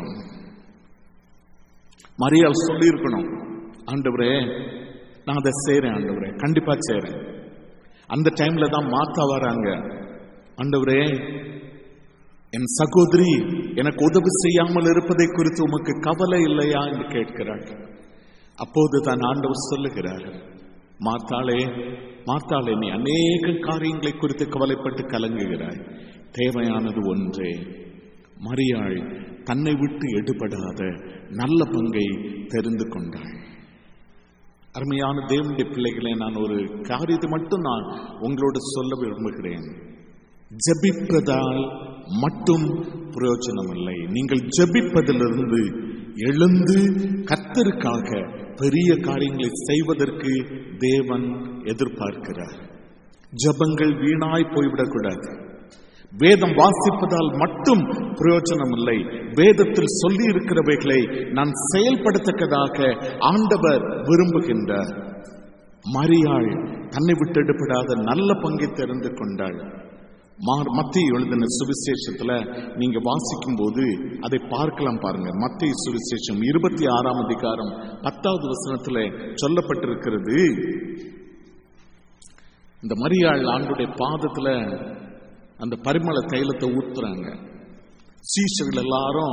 மரியாள் சொல்லி இருக்கணும், ஆண்டவரே நான் அதை செய்றேன், ஆண்டவரே கண்டிப்பா செய்றேன். அந்த டைம்ல தான் மாத்தா வராங்க. ஆண்டவரே, என் சகோதரி எனக்கு உதவி செய்யாமல் இருப்பதை குறித்து உமக்கு கவலை இல்லையா என்று கேட்கிறார். அப்போதுதான் ஆண்டவர் சொல்லுகிறார், மாத்தாளே மாத்தாளே, நீ அநேக காரியங்களை குறித்து கவலைப்பட்டு கலங்குகிறாய், தேவையானது ஒன்றே. மரியாள் தன்னை விட்டு எடுபடாத நல்ல பங்கை தெரிந்து கொண்டாள். அருமையான தேவனுடைய பிள்ளைகளை, நான் ஒரு காரியத்தை மட்டும் நான் உங்களோடு சொல்ல விரும்புகிறேன். ஜெபிப்பதால் மட்டும் பிரயோஜனம் இல்லை. நீங்கள் ஜெபிப்பதிலிருந்து எழுந்து கர்த்தருக்காக பெரிய காரியங்களை செய்வதற்கு தேவன் எதிர்பார்க்கிறார். ஜெபங்கள் வீணாய் போய்விடக்கூடாது. வேதம் வாசிப்பதால் மட்டும் பிரயோஜனம் இல்லை. வேதத்தில் சொல்லி இருக்கிறவைகளை நான் செயல்படுத்தக்கதாக ஆண்டவர் விரும்புகின்றார். மரியாள் தன்னை விட்டு எடுபடாத நல்ல பங்கை தெரிந்து கொண்டாள். மத்தேயு எழுதின சுவிசேஷத்துல நீங்க வாசிக்கும் போது அதை பார்க்கலாம் பாருங்க. மத்தேயு சுவிசேஷம் 26ஆம் அதிகாரம் 10வது வசனத்துல சொல்லப்பட்டிருக்கிறது, இந்த மரியாள் ஆண்டுடைய பாதத்துல அந்த பரிமள தைலத்தை ஊத்துறாங்க. சீஷர்கள் எல்லாரும்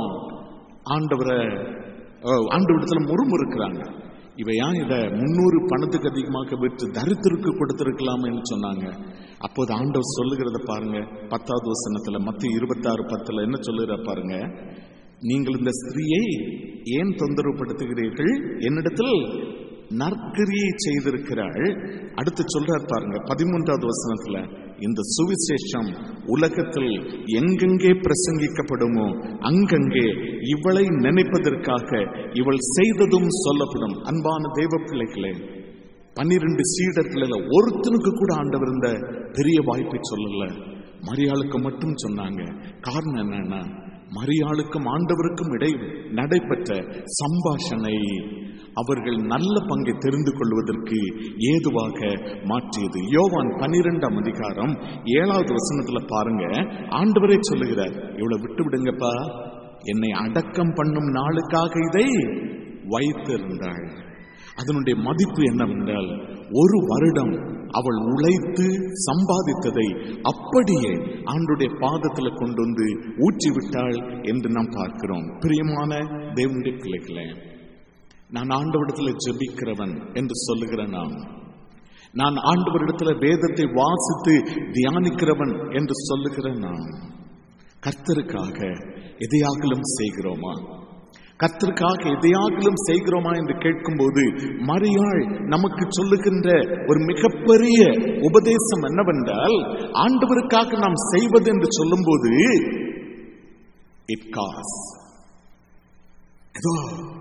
ஆண்டவரிடத்துல முறுமுறுக்கிறாங்க. இவையா இத 300 பணத்துக்கு அதிகமாக விற்று தரித்திற்கு கொடுத்திருக்கலாம்னு சொன்னாங்க. அப்போது ஆண்டவர் சொல்லுகிறத பாருங்க, 10வது வசனத்துல மத்தேயு 26:10 என்ன சொல்லுகிற பாருங்க, நீங்கள் இந்த ஸ்திரீயை ஏன் தொந்தரவு படுத்துகிறீர்கள், என்னிடத்தில் நற்கிரியை செய்திருக்கிறாள். அடுத்து சொல்றார் பாருங்க 13வது வசனத்துல, இந்த சுவிசேஷம் உலகத்தில் எங்கெங்கே பிரசங்கிக்கப்படுமோ அங்கங்கே இவளை நினைப்பதற்காக இவள் செய்ததும் சொல்லப்படும். அன்பான தேவ பிள்ளைகளே, 12 சீடர்கள் ஒருத்தனுக்கு கூட ஆண்டவர் இந்த பெரிய வாய்ப்பை சொல்லல, மரியாளுக்கு மட்டும் சொன்னாங்க. காரணம் என்னன்னா, மரியாளுக்கும் ஆண்டவருக்கும் நடைபெற்ற சம்பாஷணை அவர்கள் நல்ல பங்கை தெரிந்து கொள்வதற்கு ஏதுவாக மாற்றியது. யோவான் 12ஆம் அதிகாரம் 7வது வசனத்துல பாருங்க, ஆண்டவரே சொல்லுகிறார், இவ்வளவு விட்டு விடுங்கப்பா, என்னை அடக்கம் பண்ணும் நாளுக்காக இதை வைத்திருந்தாள். அதனுடைய மதிப்பு என்னவென்றால், 1 வருடம் அவள் உழைத்து சம்பாதித்ததை அப்படியே ஆண்டுடைய பாதத்தில் கொண்டு வந்து ஊற்றிவிட்டாள் என்று நாம் பார்க்கிறோம். பிரியமான தேவனுடைய பிள்ளைகளே, நான் ஆண்டவரிடத்தில் ஜெபிக்கிறவன் என்று சொல்லுகிற நான் ஆண்டவரிடத்தில் வேதத்தை வாசித்து தியானிக்கிறவன் என்று சொல்லுகிற நான் கர்த்தருக்காக எதையாகலும் செய்கிறோமா? கர்த்தருக்காக எதையாகலும் செய்கிறோமா என்று கேட்கும்போது மரியாள் நமக்கு சொல்லுகின்ற ஒரு மிகப்பெரிய உபதேசம் என்னவென்றால், ஆண்டவருக்காக நாம் செய்வது என்று சொல்லும் போது இட் காஸ்ட், ஏதோ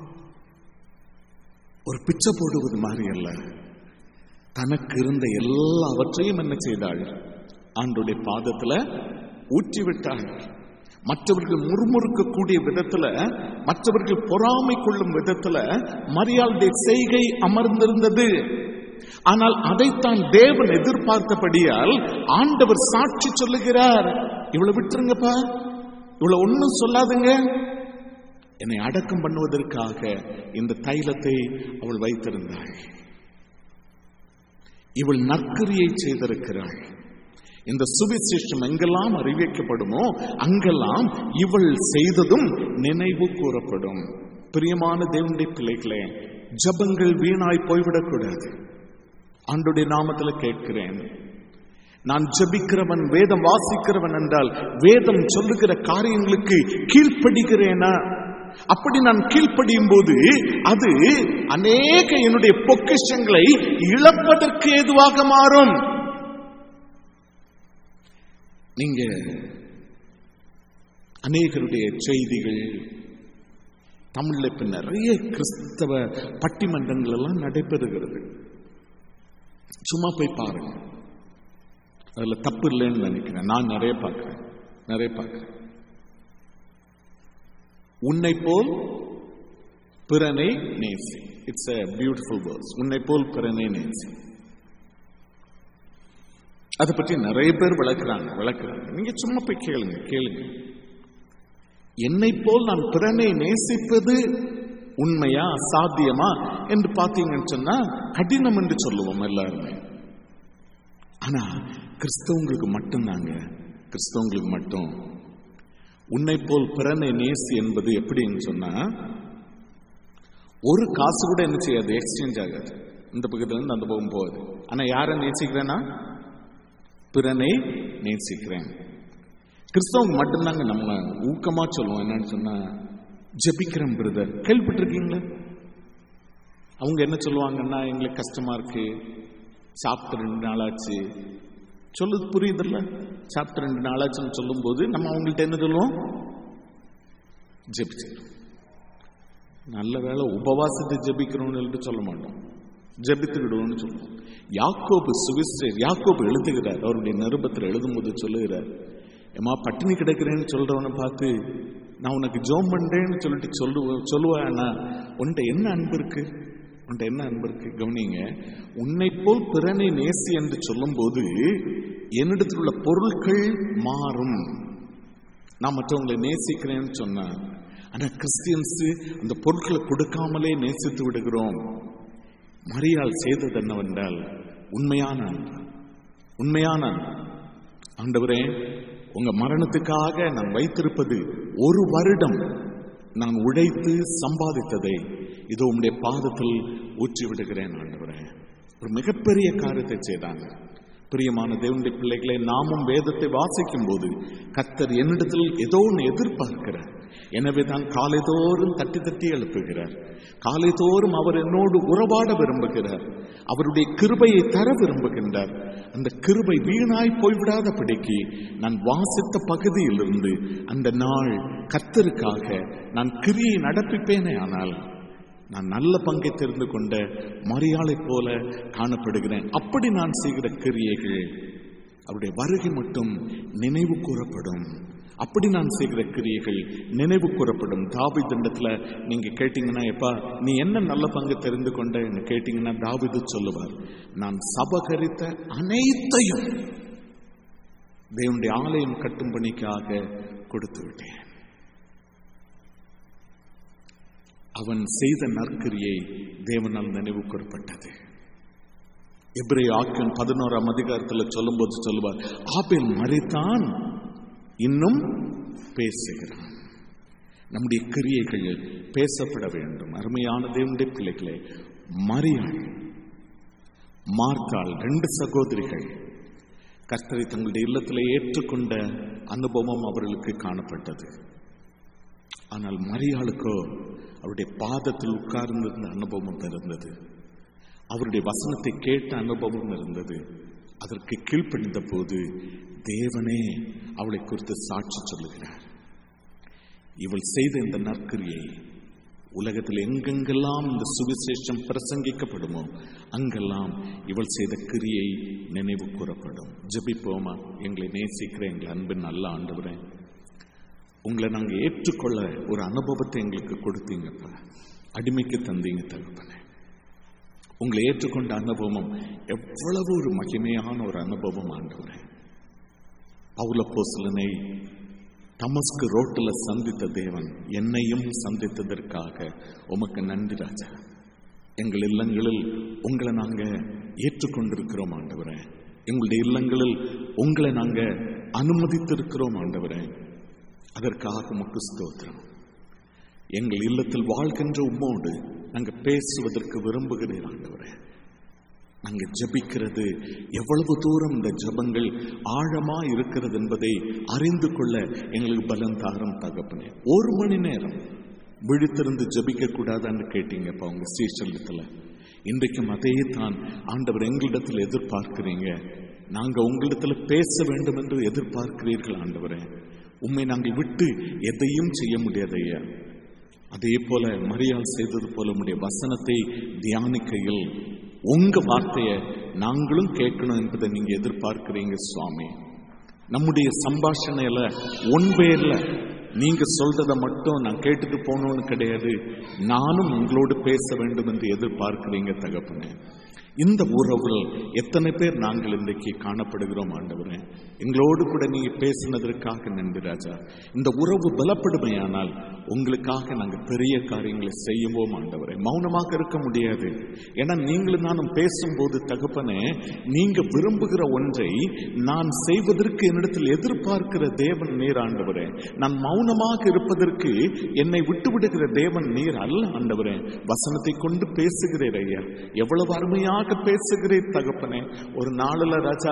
ஒரு பிச்சை போடுவது மாதிரி அல்ல. தனக்கு இருந்த எல்லாவற்றையும் என்ன செய்தாள்? ஆண்டவருடைய பாதத்துல ஊற்றிவிட்டாள். மற்றவர்கள் முறுமுறுக்கக்கூடிய விதத்துல, மற்றவர்கள் பொறாமை கொள்ளும் விதத்துல மரியாளுடைய செய்கை அமர்ந்திருந்தது. ஆனால் அதைத்தான் தேவன் எதிர்பார்த்தபடியால் ஆண்டவர் சாட்சி சொல்லுகிறார், இவ்வளவு விட்டுருங்கப்பா, இவ்வளவு ஒன்னும் சொல்லாதுங்க, என்னை அடக்கம் பண்ணுவதற்காக இந்த தைலத்தை அவள் வைத்திருந்தாள். இவள் நற்கிரியை செய்திருக்கிறாள். இந்த சுவிசேஷம் எங்கெல்லாம் அறிவிக்கப்படுமோ அங்கெல்லாம் இவள் செய்ததும் நினைவு கூறப்படும். பிரியமான தேவனுடைய பிள்ளைகளே, ஜபங்கள் வீணாய் போய்விடக்கூடாது. ஆண்டவருடைய நாமத்தில் கேட்கிறேன், நான் ஜெபிக்கிறவன், வேதம் வாசிக்கிறவன் என்றால் வேதம் சொல்லுகிற காரியங்களுக்கு கீழ்ப்படுகிறேனா? அப்படி நான் கீழ்ப்படியும் போது அது அநேக என்னுடைய பொக்கிஷங்களை இழப்பதற்கு ஏதுவாக மாறும். நீங்க அநேகருடைய செய்திகள் தமிழ்ல இப்ப நிறைய கிறிஸ்தவ பட்டிமன்றங்கள் எல்லாம் நடைபெறுகிறது. சும்மா போய் பாருங்க, அதுல தப்பு இல்லைன்னு நினைக்கிறேன். நான் நிறைய பார்க்கிறேன். உன்னை போல் பிறனை நேசி. It's a beautiful verse. உன்னை போல் பிறனை நேசி. அதை பற்றி நிறைய பேர் விளக்குறாங்க. நீங்க சும்மா போய் கேளுங்க. என்னை போல் நான் பிறனை நேசிப்பது உண்மையா சாத்தியமா என்று பார்த்தீங்கன்னு சொன்னா கடினம் என்று சொல்லுவோம் எல்லாருமே. ஆனா கிறிஸ்தவங்களுக்கு மட்டும் உன்னை போல் பிறனை நேசி என்பது எப்படின்னு சொன்னா, ஒரு காசு கூட என்ன செய்யாது, எக்ஸ்சேஞ்ச் ஆகாது. இந்த பக்கத்துல இருந்து அந்த பக்கம் போகுது. ஆனா யாரை நேசிக்கிறேன்னா பிறனை நேசிக்கிறேன். கிறிஸ்தவங்க மட்டும்தாங்க நம்ம ஊக்கமா சொல்லுவோம். என்னன்னு சொன்னா, ஜெபிக்கிறேன் பிரதர். கேள்விப்பட்டிருக்கீங்களா? அவங்க என்ன சொல்லுவாங்கன்னா, எங்களுக்கு கஷ்டமா இருக்கு, சாப்பிட்டு 2 நாளாச்சு. சொல்லுது புரியுதுல்ல? சாப்பிட்டு 2 நாளாச்சுன்னு சொல்லும் போது நம்ம அவங்கள்ட்ட என்ன சொல்லுவோம்? ஜெபிச்சிடும். நல்ல வேளை உபவாசத்தை ஜெபிக்கிறோம்னு சொல்ல மாட்டோம், ஜெபித்துக்கிடுவோம்னு சொல்லுவோம். யாக்கோபு எழுதுகிறார், அவருடைய நிருபத்தில் எழுதும்போது சொல்லுகிறார், ஏமா பட்டினி கிடக்கிறேன்னு சொல்றவனை பார்த்து நான் உனக்கு ஜோம் பண்றேன்னு சொல்லிட்டு சொல்லுவேன்னா உன்கிட்ட என்ன அன்பு இருக்கு? கவனிங்க, உன்னை போல் பிறனை நேசி என்று சொல்லும் போது என்னிடத்தில் உள்ள பொருட்கள் மாறும். நான் மற்றவங்களை நேசிக்கிறேன்னு சொன்னா, ஆனா கிறிஸ்டியன்ஸ் அந்த பொருட்களை கொடுக்காமலே நேசித்து விடுகிறோம். மரியாள் செய்தது என்னவென்றால் உண்மையான அன்பு. ஆண்டவரே, உங்க மரணத்துக்காக நான் வைத்திருப்பது 1 வருடம் நான் உழைத்து சம்பாதித்ததை இதோ உம்முடைய பாதத்தில் ஊற்றி விடுகிறேன் ஆண்டவரே. ஒரு மிகப்பெரிய காரியத்தை செய்தாங்க. பிரியமான தேவனுடைய பிள்ளைகளை, நாமும் வேதத்தை வாசிக்கும் போது கர்த்தர் என்னிடத்தில் ஏதோ ஒன்று எதிர்பார்க்கிறார். எனவே தான் காலைதோறும் தட்டி தட்டி எழுப்புகிறார். காலைதோறும் அவர் என்னோடு உறவாட விரும்புகிறார். அவருடைய கிருபையை தர விரும்புகின்றார். அந்த கிருபை வீணாய் போய்விடாதபடிக்கு நான் வாசித்த பகுதியிலிருந்து அந்த நாள் கர்த்தருக்காக நான் கிரியை நடப்பிப்பேனே, ஆனால் நான் நல்ல பங்கை தெரிந்து கொண்ட மரியாளை போல காணப்படுகிறேன். அப்படி நான் செய்கிற கிரியைகள் அவருடைய வருகை மட்டும் நினைவு கூறப்படும். அப்படி நான் செய்கிற கிரியைகள் நினைவு கூறப்படும். தாவீதுண்டத்துல நீங்க கேட்டீங்கன்னா, எப்பா நீ என்ன நல்ல பங்கு தெரிந்து கொண்ட கேட்டீங்கன்னா, தாவீது சொல்லுவார், நான் சபகரித்த அனைத்தையும் தேவனுடைய ஆலயம் கட்டும் பணிக்காக கொடுத்து விட்டேன். அவன் செய்த நற்கிரியை தேவனால் நினைவு கூறப்பட்டது. எபிரேய ஆக்கியன் 11ஆம் அதிகாரத்தில் சொல்லும் போது சொல்லுவார், ஆபேல் மரித்தான், இன்னும் பேசுகிறான். நம்முடைய கிரியைகள் பேசப்பட வேண்டும். அருமையான தேவனுடைய பிள்ளைகளே, மரியாள், மார்த்தாள் 2 சகோதரிகள் கர்த்தரை தங்களுடைய இல்லத்திலே ஏற்றுக்கொண்ட அனுபவம் அவர்களுக்கு காணப்பட்டது. ஆனால் மரியாளுக்கோ அவருடைய பாதத்தில் உட்கார்ந்திருந்த அனுபவம் இருந்தது. அவருடைய வசனத்தை கேட்ட அனுபவம் இருந்தது. அதற்கு கீழ்ப்படிந்த போது தேவனே அவளை குறித்து சாட்சி சொல்லுகிறார். இவள் செய்த இந்த நற்கிரியை உலகத்தில் எங்கெங்கெல்லாம் இந்த சுவிசேஷம் பிரசங்கிக்கப்படுமோ அங்கெல்லாம் இவள் செய்த கிரியை நினைவு கூறப்படும். ஜெபிப்போமா? எங்களை நேசிக்கிற எங்கள் அன்பின் நல்ல ஆண்டவரே, உங்களை நாங்கள் ஏற்றுக்கொள்ள ஒரு அனுபவத்தை எங்களுக்கு கொடுத்தீங்கப்பா. அடிமைக்கு தந்தீங்க தகப்பனே. உங்களை ஏற்றுக்கொண்ட அனுபவம் எவ்வளவு ஒரு மகிமையான ஒரு அனுபவம் ஆண்டவரே. பவுலப்போஸ்தலனை தமஸ்கு ரோட்டில் சந்தித்த தேவன் என்னையும் சந்தித்ததற்காக உமக்கு நன்றி ராஜா. எங்கள் இல்லங்களில் உங்களை நாங்க ஏற்றுக்கொண்டிருக்கிறோம் ஆண்டவரே. எங்களுடைய இல்லங்களில் உங்களை நாங்க அனுமதித்திருக்கிறோம் ஆண்டவரே. அதற்காக உமக்கு ஸ்தோத்திரம். எங்கள் இல்லத்தில் வாழ்கின்ற உம்மோடு நாங்கள் பேசுவதற்கு விரும்புகிறேன் ஆண்டவரே. நாங்க ஜபிக்கிறது எவ்வளவு தூரம் இந்த ஜபங்கள் ஆழமா இருக்கிறது என்பதை அறிந்து கொள்ள எங்களுக்கு பலம் தாரும் தகப்பனே. 1 மணி நேரம் விழித்திருந்து ஜபிக்க கூடாதான்னு கேட்டீங்கப்பா உங்க சீர்சல்லத்துல. இன்றைக்கும் அதே தான் ஆண்டவர் எங்களிடத்தில் எதிர்பார்க்கிறீங்க. நாங்க உங்களிடத்துல பேச வேண்டும் என்று எதிர்பார்க்கிறீர்கள் ஆண்டவரே. உண்மை நாங்கள் விட்டு எதையும் செய்ய முடியாதையா. அதே போல மரியாள் செய்தது போல உம்முடைய வசனத்தை தியானிக்கையில் உங்க வார்த்தைய நாங்களும் கேட்கணும் என்பதை நீங்க எதிர்பார்க்கிறீங்க சுவாமி. நம்முடைய சம்பாஷணையில ஒன் பேர்ல நீங்க சொல்றத மட்டும் நான் கேட்டுட்டு போகணும்னு கிடையாது, நானும் உங்களோடு பேச வேண்டும் என்று எதிர்பார்க்கிறீங்க தகப்பனே. இந்த உறவுகள் எத்தனை பேர் நாங்கள் இன்றைக்கு காணப்படுகிறோம் ஆண்டவரே. எங்களோடு கூட நீங்க பேசினதற்காக நன்றி ராஜா. இந்த உறவு பலப்படுமையானால் உங்களுக்காக நாங்கள் பெரிய காரியங்களை செய்யுவோம் ஆண்டவரே. மௌனமாக இருக்க முடியாது. ஏன்னா நீங்களும் நானும் பேசும்போது தகப்பனே, நீங்க விரும்புகிற ஒன்றை நான் செய்வதற்கு என்னிடத்தில் எதிர்பார்க்கிற தேவன் நீர் ஆண்டவரே. நான் மௌனமாக இருப்பதற்கு என்னை விட்டு விடுகிற தேவன் நீர் அல்ல ஆண்டவரே. வசனத்தை கொண்டு பேசுகிறேன் ஐயா. எவ்வளவு அருமையாக பேசுகிறேன் தகப்பனே. ஒரு நாளில் ராஜா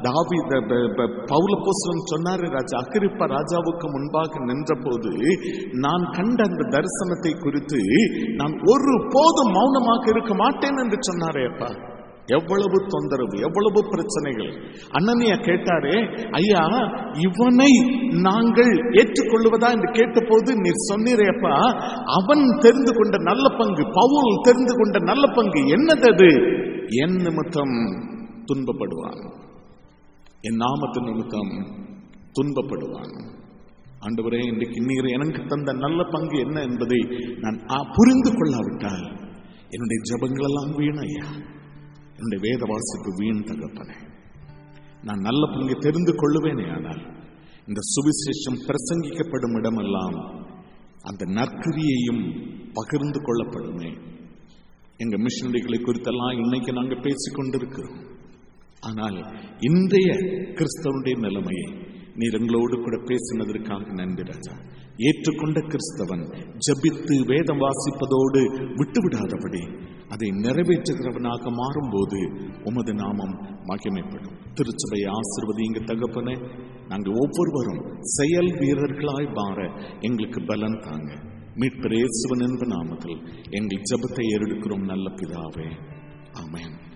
பவுலப்போஸ்தலன் சொன்னாரு ராஜா, அகிரிப்பா ராஜாவுக்கு முன்பாக நின்ற போது நான் கண்ட அந்த தரிசனத்தை குறித்து நான் ஒரு போதும் மௌனமாக இருக்க மாட்டேன் என்று சொன்னாரே அப்பா. எவ்வளவு தொந்தரவு, எவ்வளவு பிரச்சனைகள். அனனியா கேட்டாரே, ஐயா இவனை நாங்கள் ஏற்றுக்கொள்வதா என்று கேட்டபோது நீர் சொன்னீரே அப்பா, அவன் தெரிந்து கொண்ட நல்ல பங்கு, பவுல் தெரிந்து கொண்ட நல்ல பங்கு என்னது? என் நிமித்தம் துன்பப்படுவான், என் நாமத்தின் நிமித்தம் துன்பப்படுவான். ஆண்டவரே, இன்றைக்கு நீர் எனக்கு தந்த நல்ல பங்கு என்ன என்பதை நான் புரிந்து கொள்ளாவிட்டால் என்னுடைய ஜபங்கள் எல்லாம் வீணையா, என்னுடைய வேத வாசிப்பு வீண் தகப்பனே. நான் நல்ல பங்கை தெரிந்து கொள்ளுவேனே, ஆனால் இந்த சுவிசேஷம் பிரசங்கிக்கப்படும் இடமெல்லாம் அந்த நற்கிரியையும் பகிர்ந்து கொள்ளப்படுமே. எங்க மிஷனரிகளை குறித்தெல்லாம் இன்னைக்கு நாங்கள் பேசிக்கொண்டிருக்கிறோம். ஆனால் இன்றைய கிறிஸ்தவனுடைய நிலைமையை நீர் எங்களோடு கூட பேசினதற்காக நன்றி ராஜா. ஏற்றுக்கொண்ட கிறிஸ்தவன் ஜபித்து வேதம் வாசிப்பதோடு விட்டுவிடாதபடி அதை நிறைவேற்றுகிறவனாக மாறும்போது உமது நாமம் மகிமைப்படும். திருச்சபையை ஆசீர்வதிங்க தகப்பனே. நாங்கள் ஒவ்வொருவரும் செயல் வீரர்களாய் மாற எங்களுக்கு பலன் தாங்க. மீட்பர் இயேசுவின் நாமத்தில் எங்கள் ஜெபத்தை ஏறெடுக்கிறோம் நல்ல பிதாவே. ஆமென்.